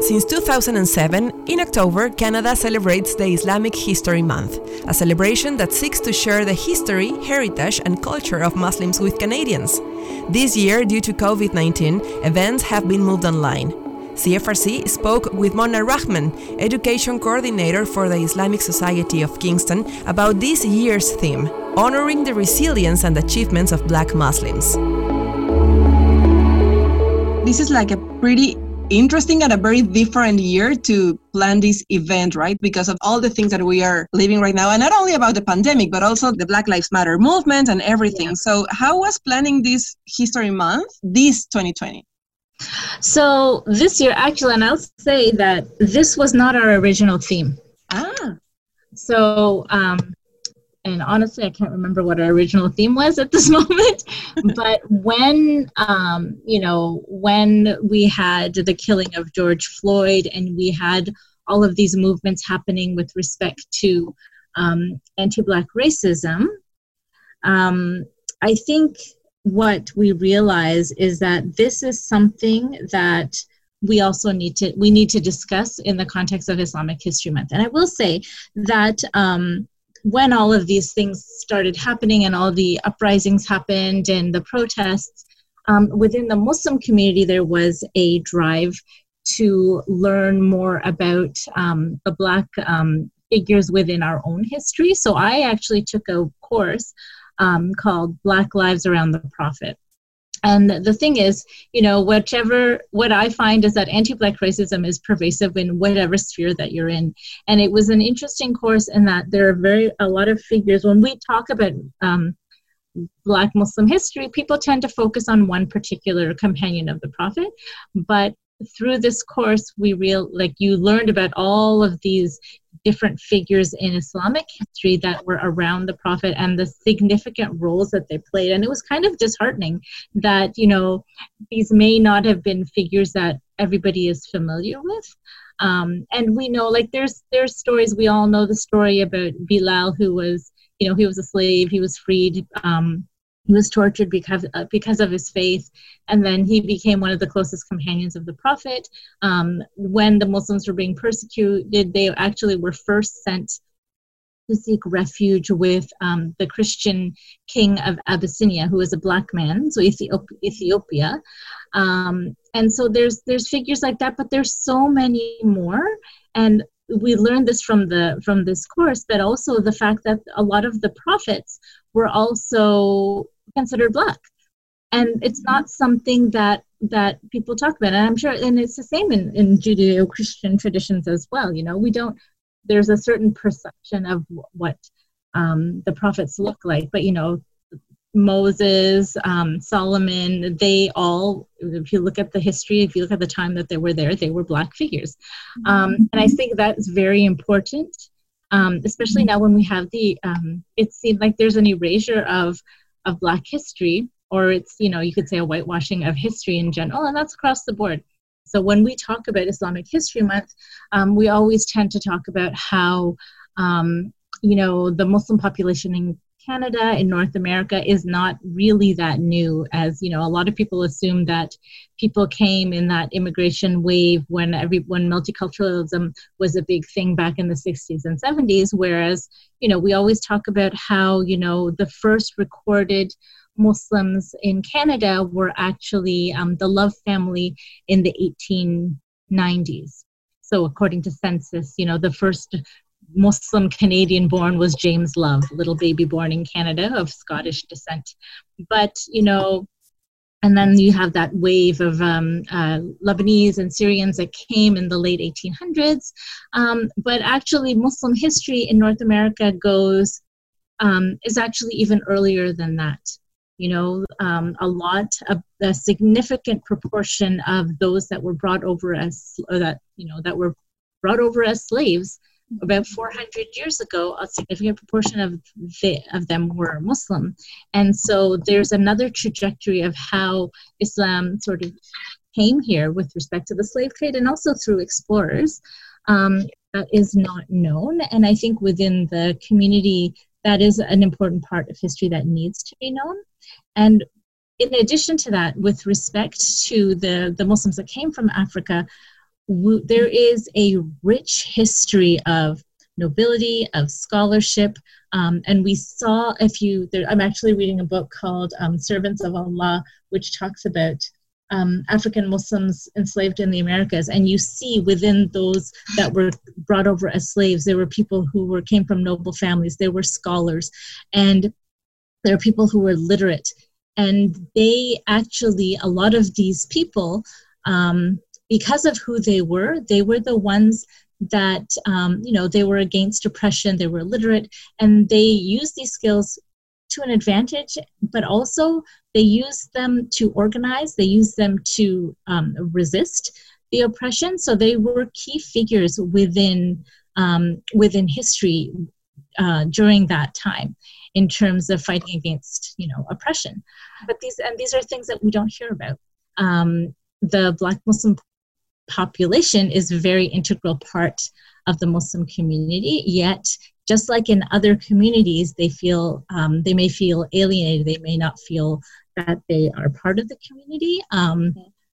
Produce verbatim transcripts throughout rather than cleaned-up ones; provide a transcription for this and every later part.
Since two thousand seven, in October, Canada celebrates the Islamic History Month, a celebration that seeks to share the history, heritage, and culture of Muslims with Canadians. This year, due to COVID nineteen, events have been moved online. C F R C spoke with Mona Rahman, Education Coordinator for the Islamic Society of Kingston, about this year's theme, honoring the resilience and achievements of Black Muslims. This is like a pretty interesting and a very different year to plan this event, right? Because of all the things that we are living right now, and not only about the pandemic, but also the Black Lives Matter movement and everything. Yeah. So how was planning this History Month this twenty twenty? So this year, actually, and I'll say that this was not our original theme. Ah. So, um, and honestly, I can't remember what our original theme was at this moment. But when, um, you know, when we had the killing of George Floyd and we had all of these movements happening with respect to um, anti-Black racism, um, I think what we realize is that this is something that we also need to, we need to discuss in the context of Islamic History Month. And I will say that um, when all of these things started happening and all the uprisings happened and the protests, um, within the Muslim community, there was a drive to learn more about um, the Black um, figures within our own history. So I actually took a course um, called Black Lives Around the Prophet. And the thing is, you know, whichever, what I find is that anti-Black racism is pervasive in whatever sphere that you're in. And it was an interesting course in that there are very, a lot of figures. When we talk about um, Black Muslim history, people tend to focus on one particular companion of the Prophet. But through this course, we real, like you learned about all of these different figures in Islamic history that were around the Prophet and the significant roles that they played. And it was kind of disheartening that, you know, these may not have been figures that everybody is familiar with. Um, and we know, like, there's there's stories, we all know the story about Bilal, who was, you know, he was a slave, he was freed, um, he was tortured because, uh, because of his faith, and then he became one of the closest companions of the Prophet. Um, when the Muslims were being persecuted, they actually were first sent to seek refuge with um, the Christian king of Abyssinia, who was a Black man, so Ethiop- Ethiopia. Um, and so there's there's figures like that, but there's so many more. And we learned this from the from this course, but also the fact that a lot of the prophets were also considered Black. And it's not something that that people talk about. And I'm sure, and it's the same in, in Judeo-Christian traditions as well. You know, we don't, there's a certain perception of what um, the prophets look like. But, you know, Moses, um, Solomon, they all, if you look at the history, if you look at the time that they were there, they were Black figures. Um, and I think that's very important, um, especially now when we have the, um, it seems like there's an erasure of, of Black history, or it's, you know, you could say a whitewashing of history in general, and that's across the board. So when we talk about Islamic History Month, um, we always tend to talk about how, um, you know, the Muslim population in Canada, in North America, is not really that new. As, you know, a lot of people assume that people came in that immigration wave when every when multiculturalism was a big thing back in the sixties and seventies, whereas, you know, we always talk about how, you know, the first recorded Muslims in Canada were actually um, the Love family in the eighteen nineties. So according to census, you know, the first Muslim Canadian born was James Love, little baby born in Canada of Scottish descent. But, you know, and then you have that wave of um, uh, Lebanese and Syrians that came in the late eighteen hundreds. Um, but actually Muslim history in North America goes, um, is actually even earlier than that. You know, um, a lot, a, a significant proportion of those that were brought over as, or that, you know, that were brought over as slaves about four hundred years ago, a significant proportion of the, of them were Muslim. And so there's another trajectory of how Islam sort of came here with respect to the slave trade and also through explorers, um, that is not known. And I think within the community, that is an important part of history that needs to be known. And in addition to that, with respect to the, the Muslims that came from Africa, w- there is a rich history of nobility, of scholarship. Um, and we saw, if you, there, I'm actually reading a book called um, Servants of Allah, which talks about um, African Muslims enslaved in the Americas. And you see within those that were brought over as slaves, there were people who were came from noble families, there were scholars, and there are people who were literate. And they actually, a lot of these people, um, because of who they were, they were the ones that, um, you know, they were against oppression, they were literate, and they used these skills to an advantage, but also they used them to organize, they used them to um, resist the oppression. So they were key figures within, um, within history uh, during that time in terms of fighting against, you know, oppression. But these, and these are things that we don't hear about. Um, the Black Muslim population is a very integral part of the Muslim community, yet just like in other communities, they feel um, they may feel alienated, they may not feel that they are part of the community, um,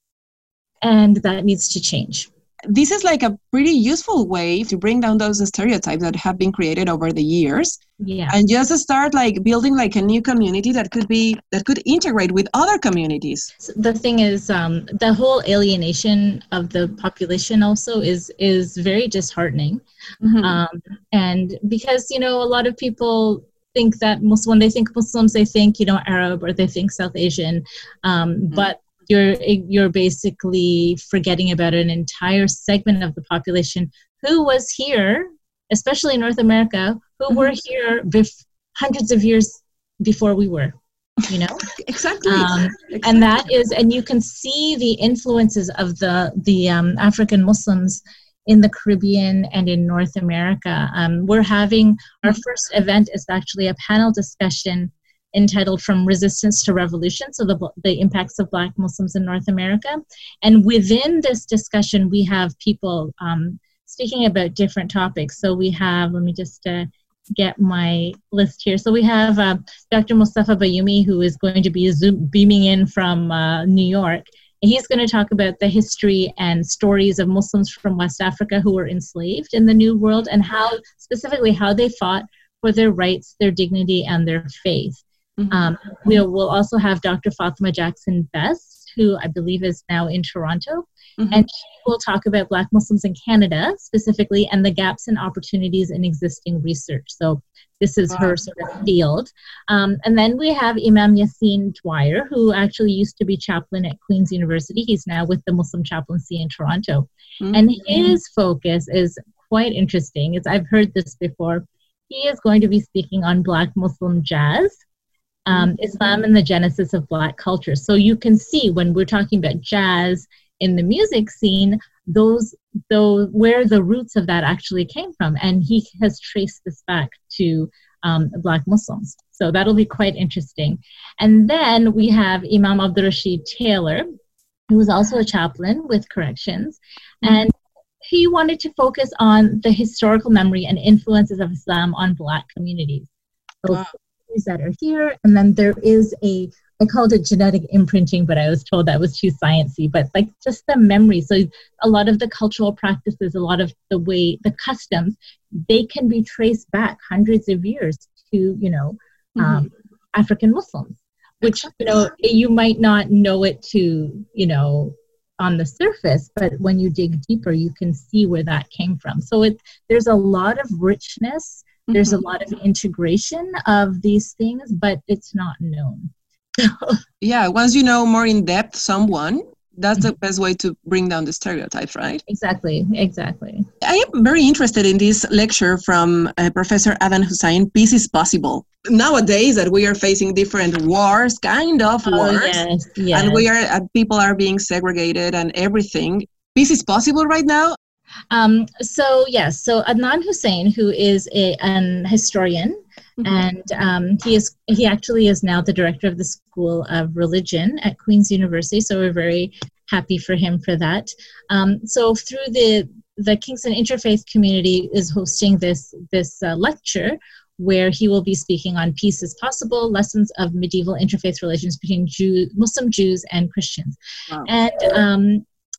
and that needs to change. This is like a pretty useful way to bring down those stereotypes that have been created over the years. Yeah. And just start like building like a new community that could be, that could integrate with other communities. The thing is, um, the whole alienation of the population also is, is very disheartening. Mm-hmm. Um, and because, you know, a lot of people think that Muslim, when they think Muslims, they think, you know, Arab or they think South Asian, um, mm-hmm. but you're you're basically forgetting about an entire segment of the population who was here, especially in North America, who mm-hmm. were here bef- hundreds of years before we were, you know? Exactly. Um, exactly. And that is, and you can see the influences of the, the um, African Muslims in the Caribbean and in North America. Um, we're having, our first event is actually a panel discussion entitled From Resistance to Revolution, so the, the impacts of Black Muslims in North America. And within this discussion, we have people um, speaking about different topics. So we have, let me just uh, get my list here. So we have uh, Doctor Mustafa Bayoumi, who is going to be zoom, beaming in from uh, New York. And he's going to talk about the history and stories of Muslims from West Africa who were enslaved in the New World, and how, specifically, how they fought for their rights, their dignity, and their faith. Mm-hmm. Um, we'll, we'll also have Doctor Fatima Jackson Best, who I believe is now in Toronto, mm-hmm. and she will talk about Black Muslims in Canada specifically and the gaps and opportunities in existing research. So this is wow. her sort of field. Um, and then we have Imam Yassin Dwyer, who actually used to be chaplain at Queen's University. He's now with the Muslim Chaplaincy in Toronto. Mm-hmm. And his focus is quite interesting. It's, I've heard this before. He is going to be speaking on Black Muslim jazz. Um, Islam and the genesis of Black culture. So you can see when we're talking about jazz in the music scene, those, those where the roots of that actually came from. And he has traced this back to um, Black Muslims. So that'll be quite interesting. And then we have Imam Abdul Rashid Taylor, who was also a chaplain with Corrections. And he wanted to focus on the historical memory and influences of Islam on Black communities. So wow. that are here, and then there is a, I called it genetic imprinting, but I was told that was too sciencey, but like just the memory. So a lot of the cultural practices, a lot of the way, the customs, they can be traced back hundreds of years to, you know, um, mm-hmm. African Muslims, which, you know, you might not know it to, you know, on the surface, but when you dig deeper, you can see where that came from. So it, there's a lot of richness. There's mm-hmm. a lot of integration of these things, but it's not known. Yeah, once you know more in depth someone, that's mm-hmm. the best way to bring down the stereotypes, right? Exactly, exactly. I am very interested in this lecture from uh, Professor Adan Hussain, Peace is Possible. Nowadays that we are facing different wars, kind of oh, wars, yes, yes. and we are uh, people are being segregated and everything. Peace is possible right now? Um, so yes, so Adnan Hussain, who is a, an historian, mm-hmm. and um, he is he actually is now the director of the School of Religion at Queen's University. So we're very happy for him for that. Um, so through the the Kingston Interfaith community is hosting this this uh, lecture where he will be speaking on Peace is Possible, Lessons of Medieval Interfaith Relations between Jew, Muslim Jews and Christians. Wow. And um,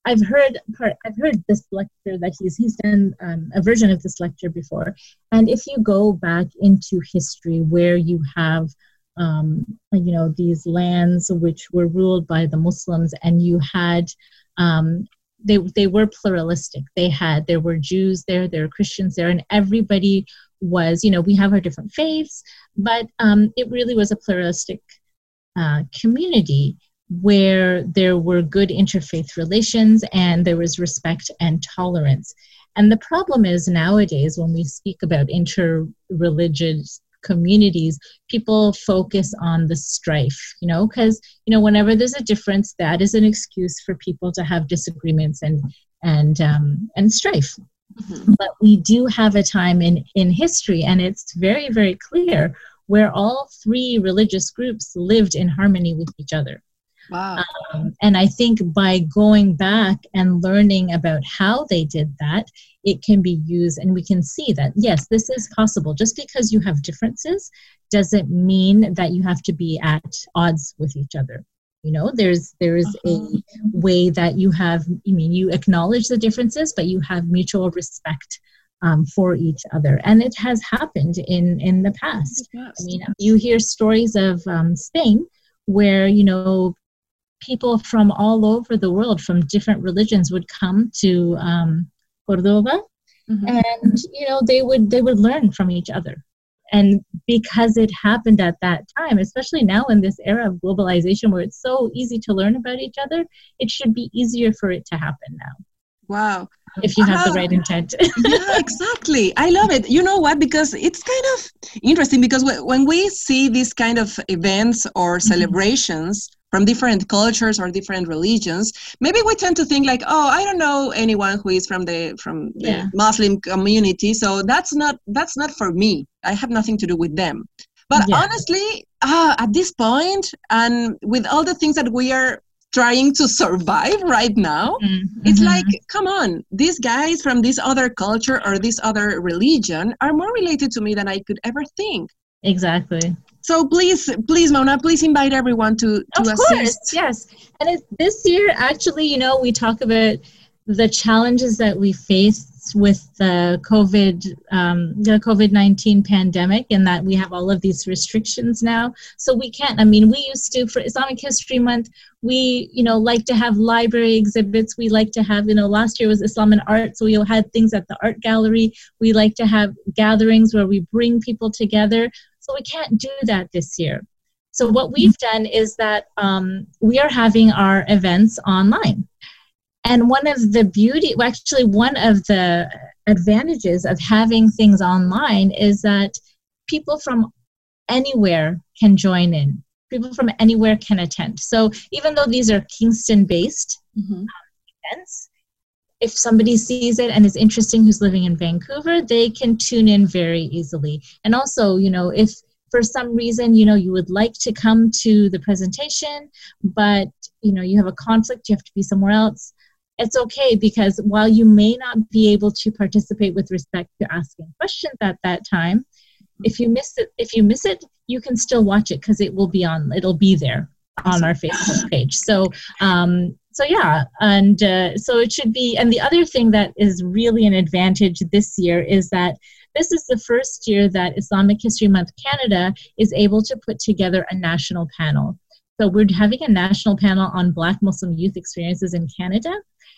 I've heard part. I've heard this lecture that he's he's done um, a version of this lecture before. And if you go back into history, where you have, um, you know, these lands which were ruled by the Muslims, and you had, um, they they were pluralistic. They had there were Jews there, there were Christians there, and everybody was, you know, we have our different faiths, but um, it really was a pluralistic uh, community, where there were good interfaith relations and there was respect and tolerance. And the problem is nowadays, when we speak about interreligious communities, people focus on the strife, you know, because, you know, whenever there's a difference, that is an excuse for people to have disagreements and and um, and strife. Mm-hmm. But we do have a time in, in history, and it's very, very clear, where all three religious groups lived in harmony with each other. Wow. Um, and I think by going back and learning about how they did that, it can be used, and we can see that, yes, this is possible. Just because you have differences doesn't mean that you have to be at odds with each other. You know, there's there's uh-huh. a way that you have, I mean, you acknowledge the differences, but you have mutual respect um, for each other. And it has happened in, in the past. Yes. I mean, you hear stories of um, Spain, where, you know, people from all over the world, from different religions, would come to um, Cordoba, mm-hmm. and you know they would they would learn from each other. And because it happened at that time, especially now in this era of globalization, where it's so easy to learn about each other, it should be easier for it to happen now. Wow. If you have uh, the right intent. Yeah, exactly. I love it. You know what? Because it's kind of interesting, because when we see these kind of events or celebrations, mm-hmm. from different cultures or different religions, maybe we tend to think like, oh, I don't know anyone who is from the from the yeah. Muslim community, so that's not that's not for me. I have nothing to do with them. But yeah. honestly, uh, at this point, and with all the things that we are trying to survive right now, mm-hmm. it's like, come on, these guys from this other culture or this other religion are more related to me than I could ever think. Exactly. So please, please, Mona, please invite everyone to, to of assist. Course, yes. And it, this year, actually, you know, we talk about the challenges that we face with the COVID, um, the COVID nineteen pandemic, and that we have all of these restrictions now. So we can't, I mean, we used to, for Islamic History Month, we, you know, like to have library exhibits. We like to have, you know, last year was Islam and Art, so we had things at the art gallery. We like to have gatherings where we bring people together. So we can't do that this year. So what we've done is that um, we are having our events online. And one of the beauty, well, actually one of the advantages of having things online is that people from anywhere can join in. People from anywhere can attend. So even though these are Kingston-based mm-hmm. events, if somebody sees it and is interesting who's living in Vancouver, they can tune in very easily. And also, you know, if for some reason, you know, you would like to come to the presentation, but, you know, you have a conflict, you have to be somewhere else, it's okay, because while you may not be able to participate with respect to asking questions at that time, if you miss it, if you miss it, you can still watch it, because it will be on, it'll be there on our Facebook page. So, um, so yeah, and uh, so it should be. And the other thing that is really an advantage this year is that this is the first year that Islamic History Month Canada is able to put together a national panel. So we're having a national panel on Black Muslim youth experiences in Canada.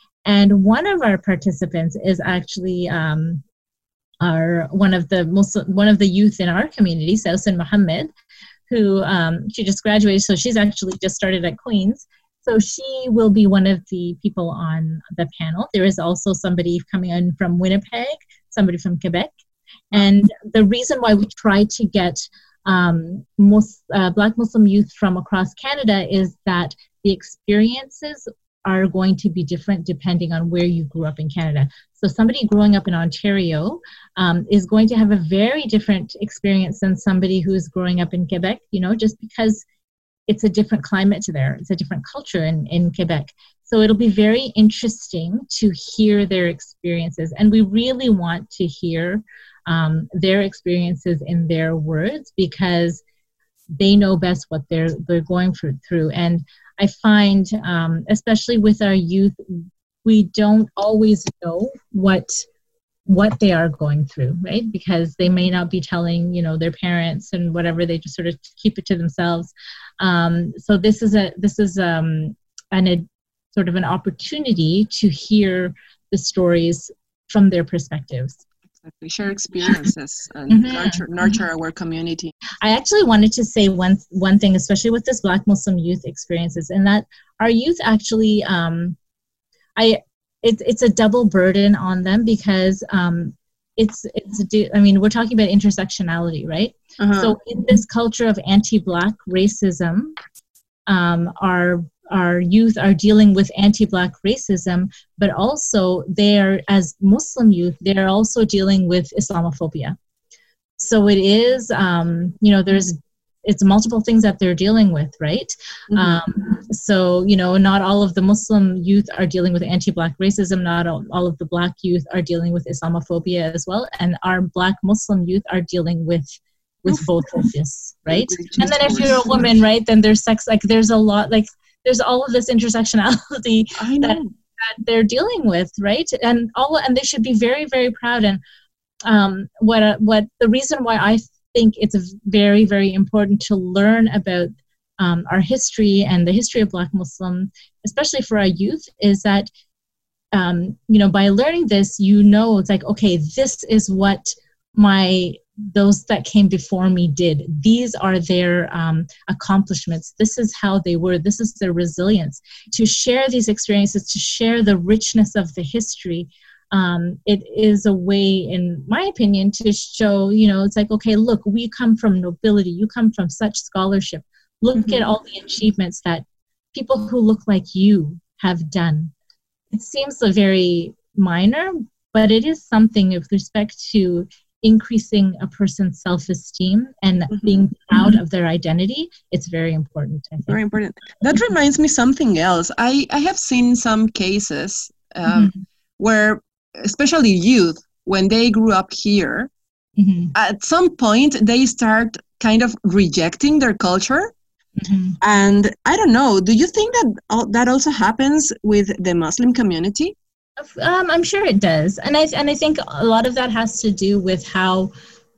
And one of our participants is actually um, our one of the Muslim, one of the youth in our community, Sausan Mohammed, who um, she just graduated. So she's actually just started at Queen's. So she will be one of the people on the panel. There is also somebody coming in from Winnipeg, somebody from Quebec. And the reason why we try to get um, most, uh, Black Muslim youth from across Canada is that the experiences are going to be different depending on where you grew up in Canada. So somebody growing up in Ontario um, is going to have a very different experience than somebody who's growing up in Quebec, you know, just because it's a different climate to there. It's a different culture in, in Quebec. So it'll be very interesting to hear their experiences. And we really want to hear um, their experiences in their words, because they know best what they're, they're going through. And I find, um, especially with our youth, we don't always know what what they are going through, right? Because they may not be telling, you know, their parents and whatever, they just sort of keep it to themselves. Um, so this is a this is um, an a, sort of an opportunity to hear the stories from their perspectives. Exactly, share experiences and Mm-hmm. nurture nurture our community. I actually wanted to say one one thing, especially with this Black Muslim youth experiences, and that our youth actually, um, I it's it's a double burden on them because um, it's it's I mean we're talking about intersectionality, right? Uh-huh. So in this culture of anti-Black racism, um, our our youth are dealing with anti-Black racism, but also they're, as Muslim youth, they're also dealing with Islamophobia. So it is, um, you know, there's, it's multiple things that they're dealing with, right? Mm-hmm. Um, so, you know, not all of the Muslim youth are dealing with anti-Black racism, not all, all of the Black youth are dealing with Islamophobia as well, and our Black Muslim youth are dealing with with both of this, right? And then if you're a woman, right, then there's sex, like there's a lot, like, there's all of this intersectionality I know. that, that they're dealing with, right? And all, and they should be very, very proud. And um, what uh, what the reason why I think it's very, very important to learn about um, our history and the history of Black Muslim, especially for our youth, is that um, you know, by learning this, you know, it's like, okay, this is what my those that came before me did. These are their um, accomplishments. This is how they were. This is their resilience. To share these experiences, to share the richness of the history, um, it is a way, in my opinion, to show, you know, it's like, okay, look, we come from nobility. You come from such scholarship. Look mm-hmm. at all the achievements that people who look like you have done. It seems a very minor, but it is something with respect to increasing a person's self-esteem and mm-hmm. being proud of their identity. It's very important, I think. Very important. That reminds me something else. I, I have seen some cases um, mm-hmm. where, especially youth, when they grew up here, mm-hmm. at some point they start kind of rejecting their culture. Mm-hmm. And I don't know, do you think that that also happens with the Muslim community? Um, I'm sure it does, and I and I think a lot of that has to do with how.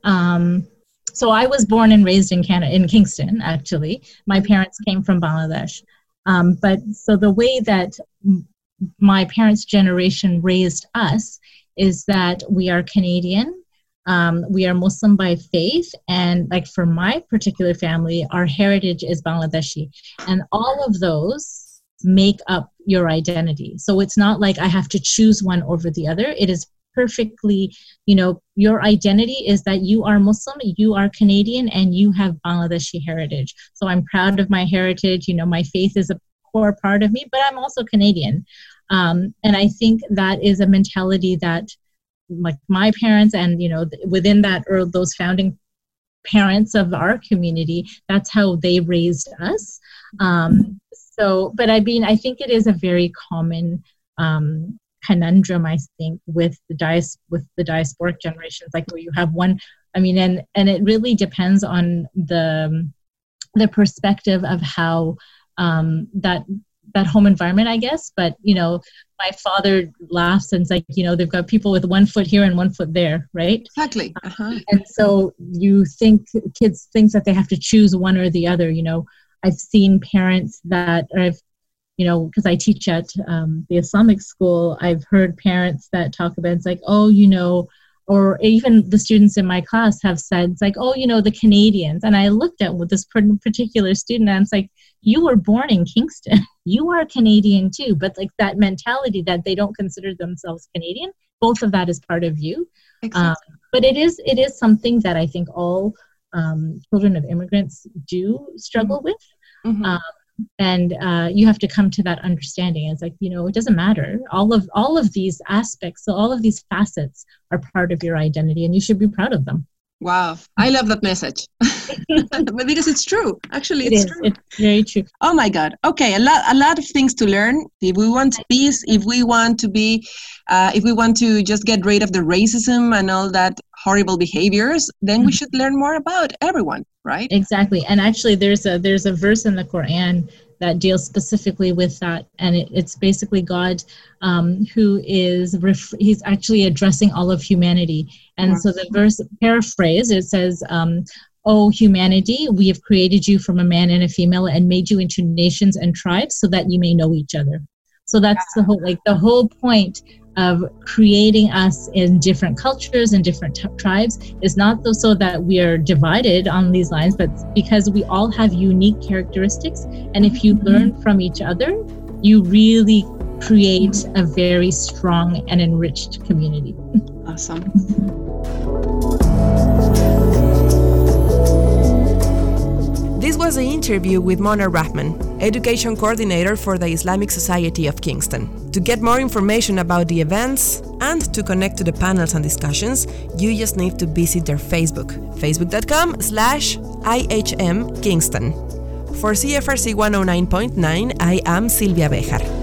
Um, so I was born and raised in Canada, in Kingston. Actually, my parents came from Bangladesh, um, but so the way that m- my parents' generation raised us is that we are Canadian, um, we are Muslim by faith, and like for my particular family, our heritage is Bangladeshi, and all of those make up your identity. So it's not like I have to choose one over the other. It is perfectly, you know, your identity is that you are Muslim, you are Canadian, and you have Bangladeshi heritage. So I'm proud of my heritage. You know, my faith is a core part of me, but I'm also Canadian. Um, and I think that is a mentality that, like my parents and, you know, within that, or those founding parents of our community, that's how they raised us. Um, So, but I mean, I think it is a very common um, conundrum, I think, with the dias with the diasporic generations, like where you have one, I mean, and, and it really depends on the, the perspective of how um, that, that home environment, I guess. But, you know, my father laughs and it's like, you know, they've got people with one foot here and one foot there, right? Exactly. Uh-huh. And so you think, kids think that they have to choose one or the other, you know. I've seen parents that, or I've, you know, because I teach at um, the Islamic school, I've heard parents that talk about, it's like, oh, you know, or even the students in my class have said, it's like, oh, you know, the Canadians. And I looked at with this particular student and it's like, you were born in Kingston. You are Canadian too. But like that mentality that they don't consider themselves Canadian, both of that is part of you. Exactly. Um, but it is, it is something that I think all Um, children of immigrants do struggle mm-hmm. with. Mm-hmm. Um, and uh, you have to come to that understanding. It's like, you know, it doesn't matter. All of all of these aspects, so all of these facets are part of your identity and you should be proud of them. Wow. I love that message. Because it's true. Actually, it it's is. true. It's very true. Oh my God. Okay. A lot, a lot of things to learn. If we want peace, if we want to be, uh, if we want to just get rid of the racism and all that horrible behaviors, then mm-hmm. we should learn more about everyone, right? Exactly. And actually there's a, there's a verse in the Quran that deals specifically with that, and it, it's basically God um, who is ref- he's actually addressing all of humanity. And so the verse paraphrase, it says, um, "O humanity, we have created you from a man and a female and made you into nations and tribes so that you may know each other." So that's the whole, like the whole point of creating us in different cultures and different t- tribes is not so that we are divided on these lines, but because we all have unique characteristics. And if you learn from each other, you really create a very strong and enriched community. Awesome. This was the interview with Mona Rahman, Education Coordinator for the Islamic Society of Kingston. To get more information about the events and to connect to the panels and discussions, you just need to visit their Facebook, facebook.com slash IHM Kingston. For C F R C one oh nine point nine, I am Silvia Bejar.